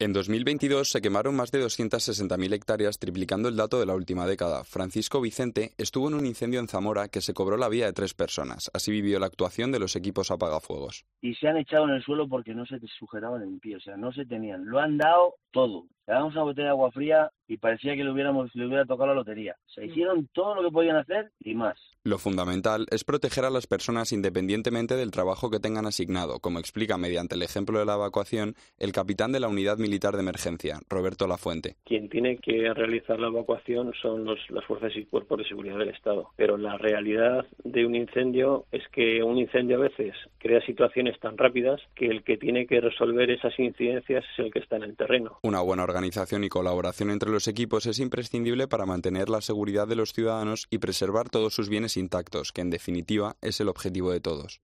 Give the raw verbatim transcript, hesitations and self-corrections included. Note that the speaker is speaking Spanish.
En dos mil veintidós se quemaron más de doscientas sesenta mil hectáreas, triplicando el dato de la última década. Francisco Vicente estuvo en un incendio en Zamora que se cobró la vida de tres personas. Así vivió la actuación de los equipos apagafuegos. Y se han echado en el suelo porque no se sujetaban en pie, o sea, no se tenían. Lo han dado todo. Le damos una botella de agua fría y parecía que le, hubiéramos, le hubiera tocado la lotería. Se hicieron todo lo que podían hacer y más. Lo fundamental es proteger a las personas independientemente del trabajo que tengan asignado, como explica mediante el ejemplo de la evacuación el capitán de la Unidad Militar de Emergencia, Roberto Lafuente. Quien tiene que realizar la evacuación son los, las fuerzas y cuerpos de seguridad del Estado. Pero la realidad de un incendio es que un incendio a veces crea situaciones tan rápidas que el que tiene que resolver esas incidencias es el que está en el terreno. Una buena organización y colaboración entre los equipos es imprescindible para mantener la seguridad de los ciudadanos y preservar todos sus bienes intactos, que en definitiva es el objetivo de todos.